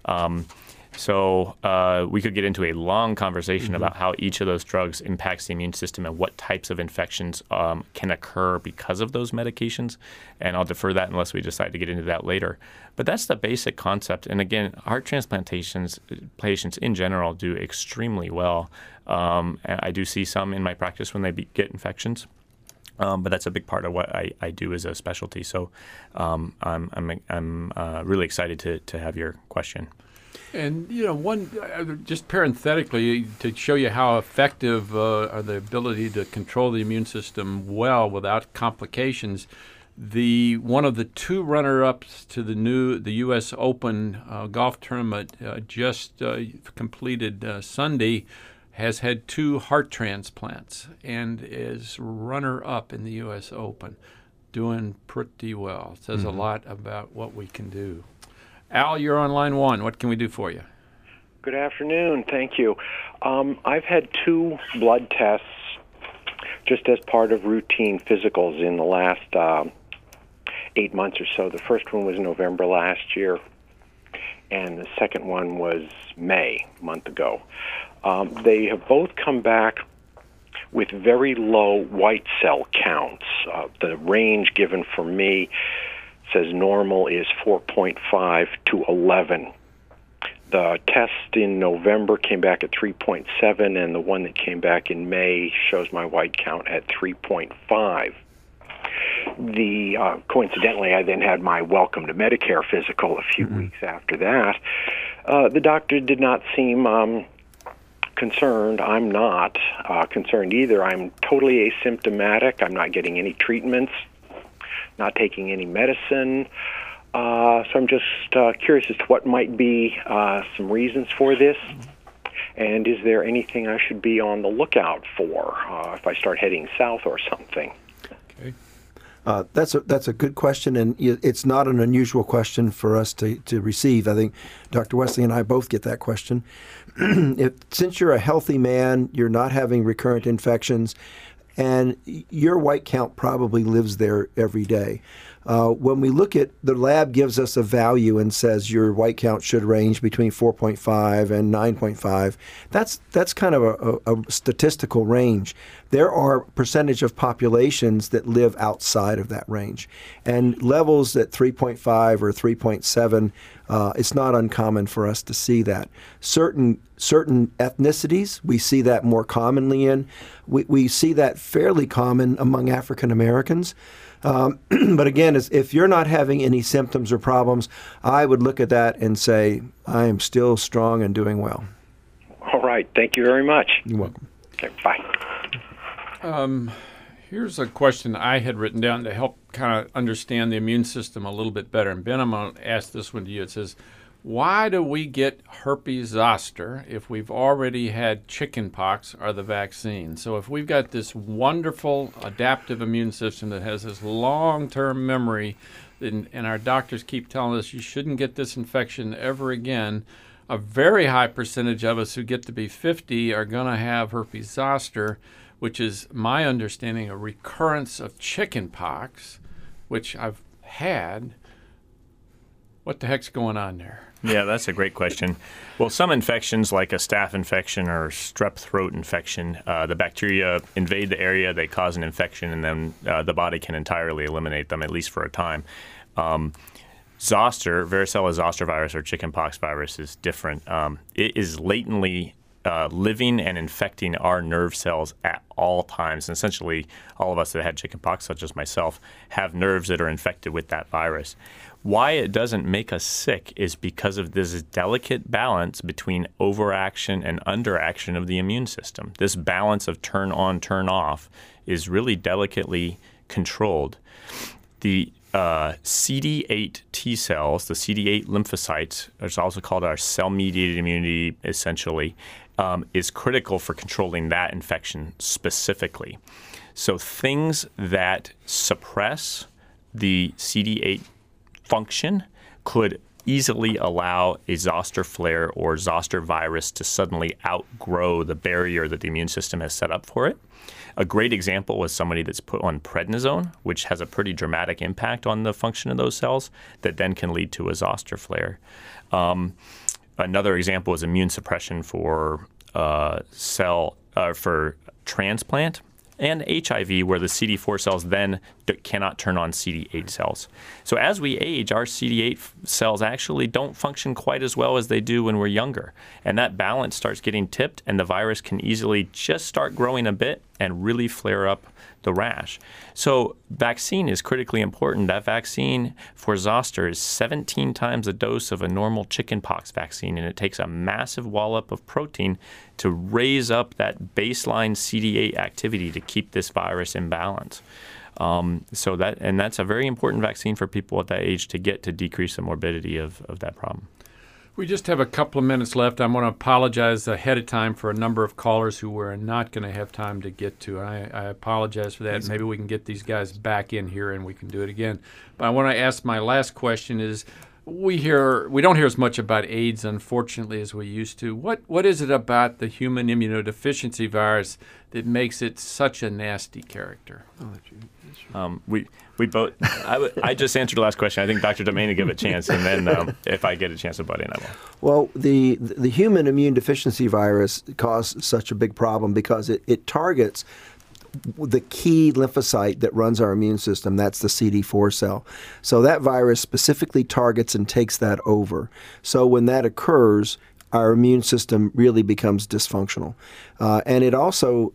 So we could get into a long conversation about how each of those drugs impacts the immune system and what types of infections can occur because of those medications. And I'll defer that unless we decide to get into that later. But that's the basic concept. And again, heart transplantations patients in general do extremely well. And I do see some in my practice when they get infections. But that's a big part of what I do as a specialty. So I'm really excited to have your question. And, just parenthetically, to show you how effective are the ability to control the immune system well without complications, one of the two runner-ups to the U.S. Open golf tournament just completed Sunday has had 2 heart transplants and is runner-up in the U.S. Open, doing pretty well. It says a lot about what we can do. Al, you're on line 1. What can we do for you? Good afternoon. Thank you. I've had 2 blood tests just as part of routine physicals in the last 8 months or so. The first one was November last year, and the second one was May, a month ago. They have both come back with very low white cell counts. The range given for me says normal is 4.5 to 11. The test in November came back at 3.7, and the one that came back in May shows my white count at 3.5. Coincidentally, I then had my Welcome to Medicare physical a few weeks after that. The doctor did not seem concerned. I'm not concerned either. I'm totally asymptomatic. I'm not getting any treatments, not taking any medicine. So I'm just curious as to what might be some reasons for this. And is there anything I should be on the lookout for if I start heading south or something? Okay. That's a good question, and it's not an unusual question for us to receive. I think Dr. Wesley and I both get that question. Since you're a healthy man, you're not having recurrent infections, and your white count probably lives there every day. When we look at the lab gives us a value and says your white count should range between 4.5 and 9.5. That's kind of a statistical range. There are percentage of populations that live outside of that range, and levels at 3.5 or 3.7. It's not uncommon for us to see that. Certain ethnicities, we see that more commonly in. We see that fairly common among African Americans. But again, if you're not having any symptoms or problems, I would look at that and say, I am still strong and doing well. All right. Thank you very much. You're welcome. Okay, bye. Here's a question I had written down to help kind of understand the immune system a little bit better. And Ben, I'm going to ask this one to you. It says, why do we get herpes zoster if we've already had chickenpox or the vaccine? So if we've got this wonderful adaptive immune system that has this long-term memory, and our doctors keep telling us you shouldn't get this infection ever again, a very high percentage of us who get to be 50 are going to have herpes zoster, which is my understanding a recurrence of chickenpox, which I've had. What the heck's going on there? Yeah, that's a great question. Well, some infections like a staph infection or strep throat infection, the bacteria invade the area, they cause an infection, and then the body can entirely eliminate them, at least for a time. Zoster, varicella zoster virus or chickenpox virus is different. It is latently living and infecting our nerve cells at all times. And essentially, all of us that had chickenpox, such as myself, have nerves that are infected with that virus. Why it doesn't make us sick is because of this delicate balance between overaction and underaction of the immune system. This balance of turn on, turn off is really delicately controlled. The CD8 T cells, the CD8 lymphocytes, it's also called our cell-mediated immunity, essentially, is critical for controlling that infection specifically. So things that suppress the CD8 function could easily allow a zoster flare or zoster virus to suddenly outgrow the barrier that the immune system has set up for it. A great example was somebody that's put on prednisone, which has a pretty dramatic impact on the function of those cells that then can lead to a zoster flare. Another example is immune suppression for for transplant, and HIV, where the CD4 cells then cannot turn on CD8 cells. So as we age, our CD8 cells actually don't function quite as well as they do when we're younger. And that balance starts getting tipped, and the virus can easily just start growing a bit and really flare up the rash. So vaccine is critically important. That vaccine for zoster is 17 times the dose of a normal chickenpox vaccine, and it takes a massive wallop of protein to raise up that baseline CD8 activity to keep this virus in balance. That's a very important vaccine for people at that age to get to decrease the morbidity of that problem. We just have a couple of minutes left. I want to apologize ahead of time for a number of callers who we're not going to have time to get to. I apologize for that. Maybe we can get these guys back in here and we can do it again. But I want to ask my last question is, we don't hear as much about AIDS, unfortunately, as we used to. What is it about the human immunodeficiency virus that makes it such a nasty character? We both. I just answered the last question. I think Dr. Demain will give it a chance, and then if I get a chance to butt in, I will. Well, the human immune deficiency virus caused such a big problem because it targets the key lymphocyte that runs our immune system. That's the CD4 cell. So that virus specifically targets and takes that over. So when that occurs, our immune system really becomes dysfunctional. And it also,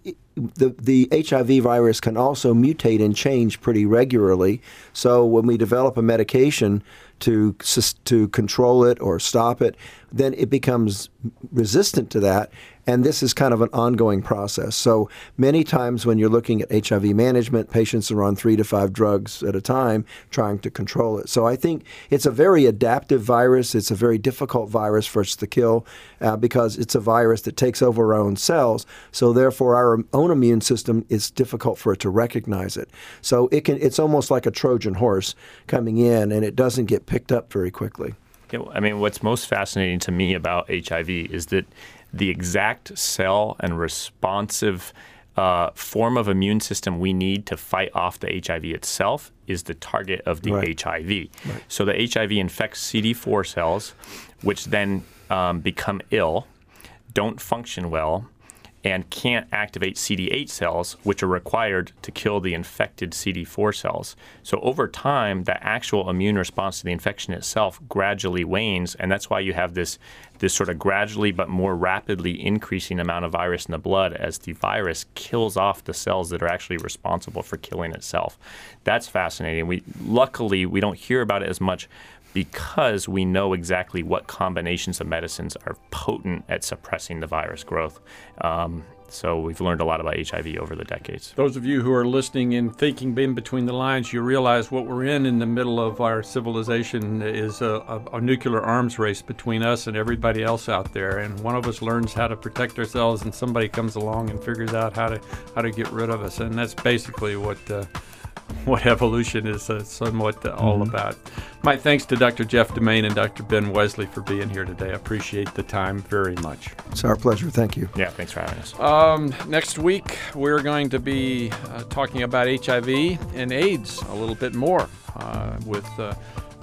the HIV virus can also mutate and change pretty regularly. So when we develop a medication to control it or stop it, then it becomes resistant to that. And this is kind of an ongoing process. So many times when you're looking at HIV management, patients are on 3 to 5 drugs at a time trying to control it. So I think it's a very adaptive virus. It's a very difficult virus for us to kill because it's a virus that takes over our own cells. So therefore, our own immune system is difficult for it to recognize it. So it's almost like a Trojan horse coming in, and it doesn't get picked up very quickly. Yeah, I mean, what's most fascinating to me about HIV is that the exact cell and responsive form of immune system we need to fight off the HIV itself is the target of the HIV. Right. So the HIV infects CD4 cells, which then become ill, don't function well, and can't activate CD8 cells, which are required to kill the infected CD4 cells. So over time, the actual immune response to the infection itself gradually wanes, and that's why you have this sort of gradually but more rapidly increasing amount of virus in the blood as the virus kills off the cells that are actually responsible for killing itself. That's fascinating. Luckily, we don't hear about it as much because we know exactly what combinations of medicines are potent at suppressing the virus growth. So we've learned a lot about HIV over the decades. Those of you who are listening and thinking in between the lines, you realize what we're in the middle of our civilization is a nuclear arms race between us and everybody else out there. And one of us learns how to protect ourselves, and somebody comes along and figures out how to get rid of us. And that's basically what evolution is somewhat all about. My thanks to Dr. Jeff Demain and Dr. Ben Wesley for being here today. I appreciate the time very much. It's our pleasure. Thank you. Yeah, thanks for having us. Next week, we're going to be talking about HIV and AIDS a little bit more with the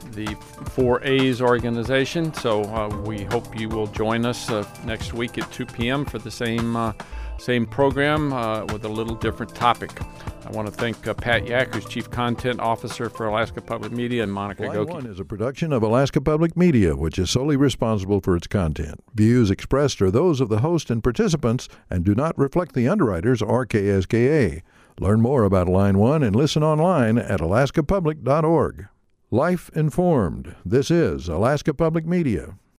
4A's organization. So we hope you will join us next week at 2 p.m. for the same program with a little different topic. I want to thank Pat Yak, who's Chief Content Officer for Alaska Public Media, and Monica Goki. Line 1 is a production of Alaska Public Media, which is solely responsible for its content. Views expressed are those of the host and participants and do not reflect the underwriters or KSKA. Learn more about Line 1 and listen online at alaskapublic.org. Life Informed. This is Alaska Public Media.